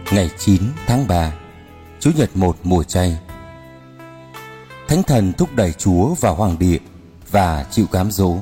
Ngày 9 tháng 3, Chủ nhật 1 mùa chay. Thánh thần thúc đẩy Chúa vào hoàng địa và chịu cám dỗ.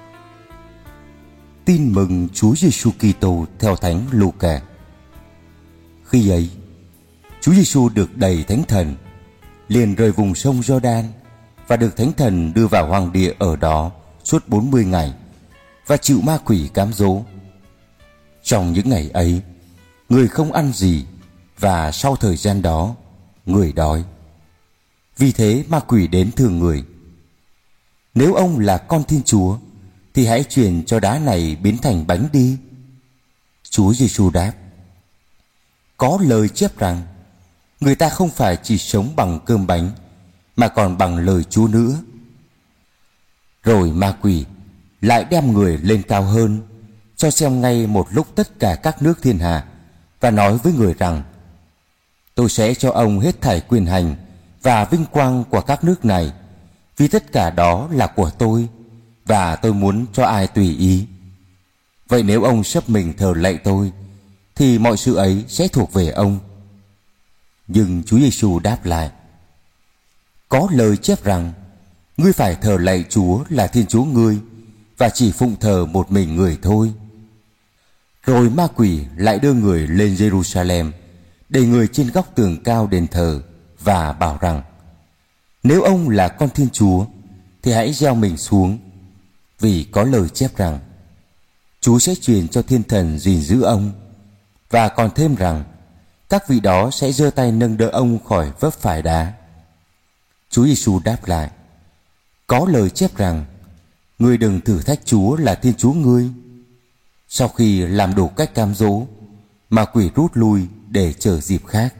Tin mừng Chúa Giêsu Kitô theo Thánh Luca. Khi ấy, Chúa Giêsu được đầy Thánh Thần, liền rời vùng sông Giođan và được Thánh Thần đưa vào hoàng địa ở đó suốt 40 ngày và chịu ma quỷ cám dỗ. Trong những ngày ấy, người không ăn gì, và sau thời gian đó, người đói. Vì thế ma quỷ đến thưa người: nếu ông là con Thiên Chúa, thì hãy truyền cho đá này biến thành bánh đi. Chúa Giêsu đáp: có lời chép rằng, người ta không phải chỉ sống bằng cơm bánh, mà còn bằng lời Chúa nữa. Rồi ma quỷ lại đem người lên cao hơn, cho xem ngay một lúc tất cả các nước thiên hạ, và nói với người rằng: tôi sẽ cho ông hết thảy quyền hành và vinh quang của các nước này, vì tất cả đó là của tôi, và tôi muốn cho ai tùy ý. Vậy nếu ông xấp mình thờ lạy tôi, thì mọi sự ấy sẽ thuộc về ông. Nhưng Chúa Giêsu đáp lại: có lời chép rằng, ngươi phải thờ lạy Chúa là Thiên Chúa ngươi, và chỉ phụng thờ một mình người thôi. Rồi ma quỷ lại đưa người lên Jerusalem, để người trên góc tường cao đền thờ, và bảo rằng: nếu ông là con Thiên Chúa, thì hãy gieo mình xuống, vì có lời chép rằng, Chúa sẽ truyền cho thiên thần gìn giữ ông. Và còn thêm rằng, các vị đó sẽ giơ tay nâng đỡ ông khỏi vấp phải đá. Chúa Giêsu đáp lại: có lời chép rằng, ngươi đừng thử thách Chúa là Thiên Chúa ngươi. Sau khi làm đủ cách cám dỗ, ma quỷ rút lui để chờ dịp khác.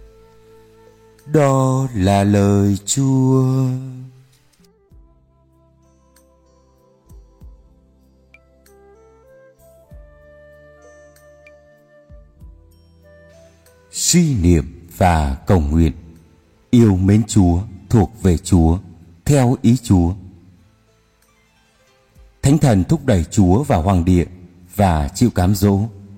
Đó là lời Chúa. Suy niệm và cầu nguyện. Yêu mến Chúa, thuộc về Chúa, theo ý Chúa. Thánh thần thúc đẩy Chúa vào hoàng địa và chịu cám dỗ.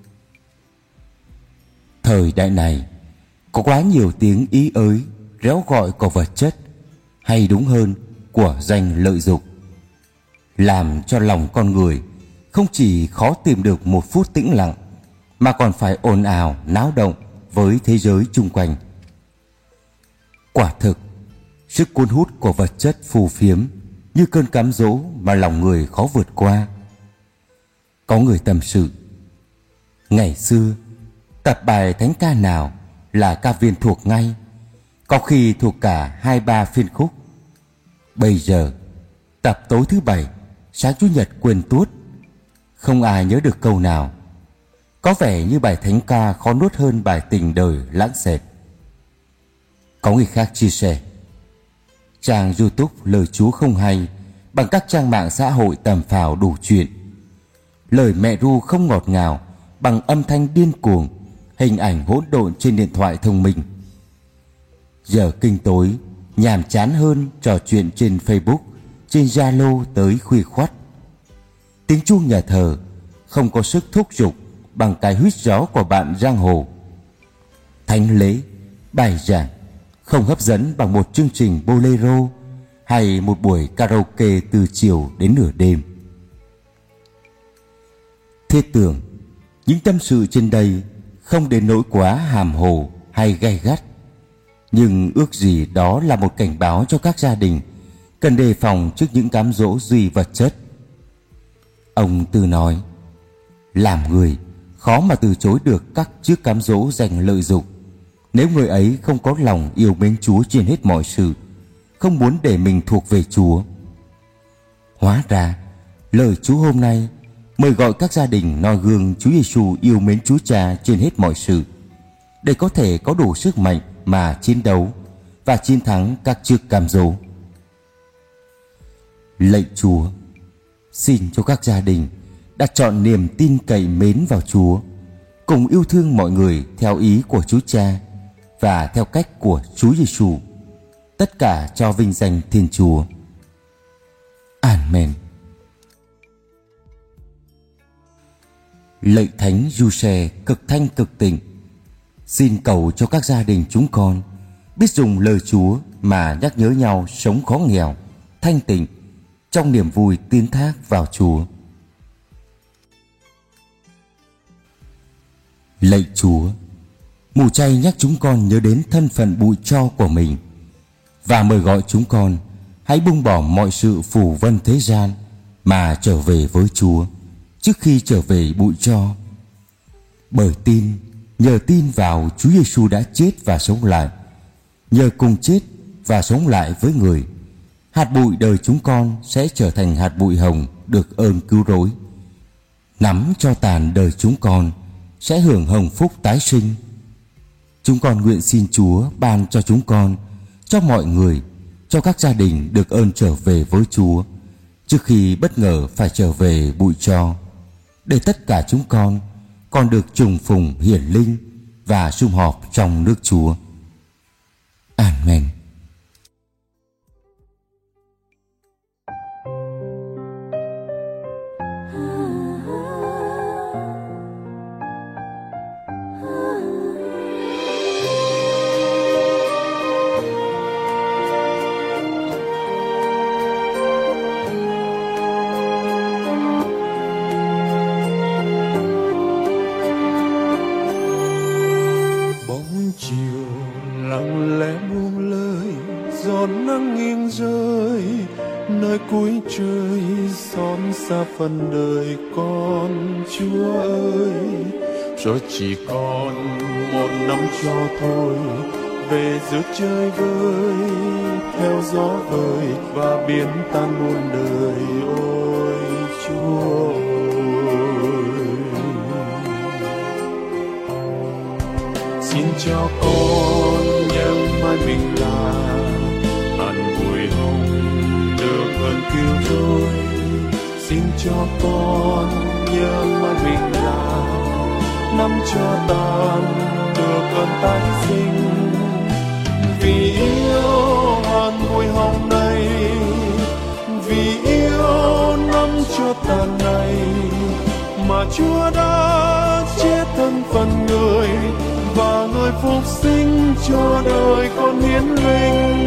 Thời đại này có quá nhiều tiếng ý ới, réo gọi của vật chất, hay đúng hơn, của danh lợi dục, làm cho lòng con người không chỉ khó tìm được một phút tĩnh lặng, mà còn phải ồn ào, náo động với thế giới chung quanh. Quả thực, sức cuốn hút của vật chất phù phiếm như cơn cám dỗ mà lòng người khó vượt qua. Có người tâm sự: ngày xưa, tập bài thánh ca nào là ca viên thuộc ngay, có khi thuộc cả 2-3 phiên khúc. Bây giờ, tập tối thứ Bảy, sáng Chủ nhật quên tuốt, không ai nhớ được câu nào. Có vẻ như bài thánh ca khó nuốt hơn bài tình đời lãng xẹt. Có người khác chia sẻ: trang YouTube lời Chúa không hay bằng các trang mạng xã hội tầm phào đủ chuyện. Lời mẹ ru không ngọt ngào bằng âm thanh điên cuồng, hình ảnh hỗn độn trên điện thoại thông minh. Giờ kinh tối nhàm chán hơn trò chuyện trên Facebook, trên Zalo tới khuya khoắt. Tiếng chuông nhà thờ không có sức thúc giục bằng cái huýt gió của bạn giang hồ. Thánh lễ, bài giảng không hấp dẫn bằng một chương trình bolero hay một buổi karaoke từ chiều đến nửa đêm. Thiết tưởng những tâm sự trên đây không đến nỗi quá hàm hồ hay gay gắt, nhưng ước gì đó là một cảnh báo cho các gia đình cần đề phòng trước những cám dỗ duy vật chất. Ông Tư nói: làm người khó mà từ chối được các chiếc cám dỗ dành lợi dục, nếu người ấy không có lòng yêu mến Chúa trên hết mọi sự, không muốn để mình thuộc về Chúa. Hóa ra, lời Chúa hôm nay mời gọi các gia đình noi gương Chúa Giêsu yêu mến Chúa Cha trên hết mọi sự, để có thể có đủ sức mạnh mà chiến đấu và chiến thắng các chiếc cám dỗ. Lạy Chúa, xin cho các gia đình đặt trọn niềm tin cậy mến vào Chúa, cùng yêu thương mọi người theo ý của Chúa Cha và theo cách của Chúa Giêsu, tất cả cho vinh danh Thiên Chúa. Amen. Lạy Thánh Giuse cực thanh cực tịnh, Xin cầu cho các gia đình chúng con biết dùng lời Chúa mà nhắc nhớ nhau sống khó nghèo, thanh tịnh, trong niềm vui tín thác vào Chúa. Lạy Chúa, mù chay nhắc chúng con nhớ đến thân phận bụi tro của mình và mời gọi chúng con hãy buông bỏ mọi sự phù vân thế gian mà trở về với Chúa trước khi trở về bụi tro. Bởi tin, nhờ tin vào Chúa Giêsu đã chết và sống lại, nhờ cùng chết và sống lại với người, hạt bụi đời chúng con sẽ trở thành hạt bụi hồng được ơn cứu rỗi. Nắm cho tàn đời chúng con sẽ hưởng hồng phúc tái sinh. Chúng con nguyện xin Chúa ban cho chúng con, cho mọi người, cho các gia đình được ơn trở về với Chúa trước khi bất ngờ phải trở về bụi tro, để tất cả chúng con còn được trùng phùng hiển linh và sum họp trong nước Chúa. Amen. Cuối trời xót xa phần đời con, Chúa ơi, rồi chỉ còn một năm cho thôi, về giữa trời vơi theo gió vơi và biến tan muôn đời. Ôi Chúa ơi, xin cho con nhớ mãi mình là hạt bụi hồng được ơn cứu rỗi. Xin cho con nhớ mãi mình là năm cho tàn được ơn tái sinh. Vì yêu hạt bụi hồng này, vì yêu năm cho tàn này, mà Chúa đã chết thân phận người và người phục sinh cho đời con hiến linh.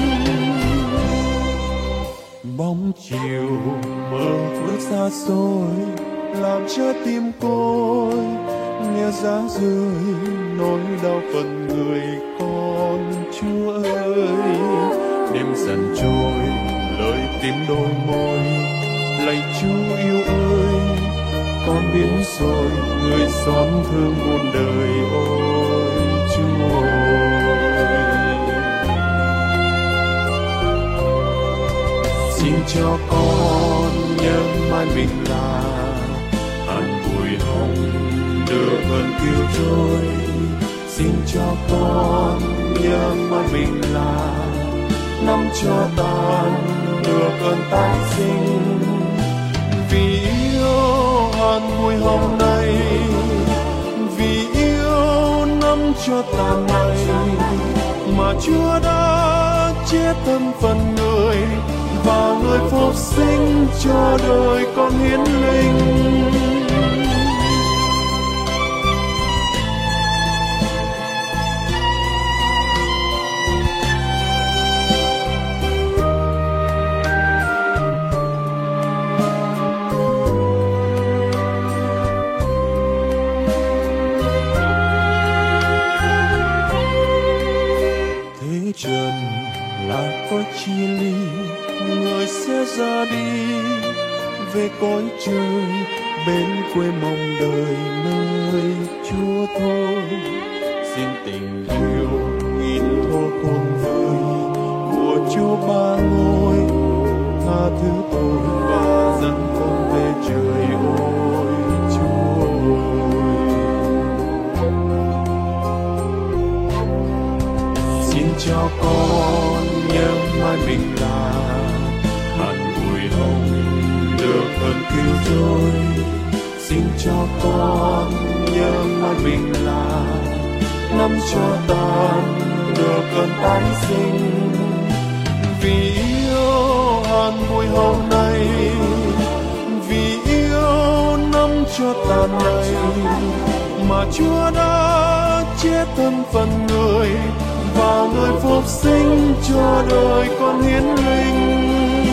Bóng chiều mơ ước xa xôi làm trái tim côi, nghe giá rơi nỗi đau phần người con. Chúa ơi, đêm dần trôi lời tim đôi môi, lạy Chúa yêu ơi, con biết rồi người xót thương muôn đời. Ôi Chúa ơi, xin cho con nhớ mãi mình là hạt bụi hồng được ơn cứu rỗi. Xin cho con nhớ mãi mình là năm cho tàn được ơn tái sinh. Vì yêu hạt bụi hồng này, vì yêu năm cho tàn này, mà Chúa đã chết thân phận người và người phục sinh cho đời con hiến linh. Thế trần là có chia ly, người sẽ ra đi về cõi trời, bên quê mong đời nơi Chúa thôi. Xin tình yêu nghìn thô khôn vơi của Chúa Ba Ngôi tha thứ tôi và dẫn con về trời. Ôi Chúa ơi, xin cho con nhớ mãi mình là hạt bụi hồng được ơn cứu rỗi. Xin cho con nhớ mãi mình là năm cho tàn được ơn tái sinh. Vì yêu hạt bụi hồng này, vì yêu năm cho tàn này, mà Chúa đã chết thân phận người, và người phục sinh cho đời con hiến linh.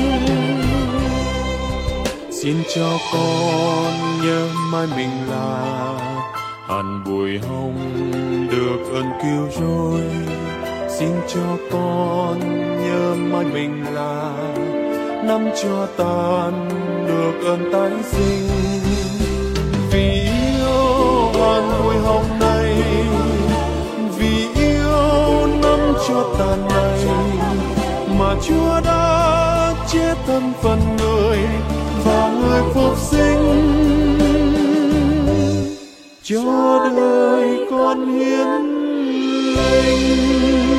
Xin cho con nhớ mãi mình là hàn bụi hồng được ơn cứu rỗi. Xin cho con nhớ mãi mình là năm cho tàn được ơn tái sinh. Vì yêu hàn bụi hồng này, vì yêu năm cho tàn này, mà Chúa đã chết thân phận người, và người phục sinh cho đời con hiến linh.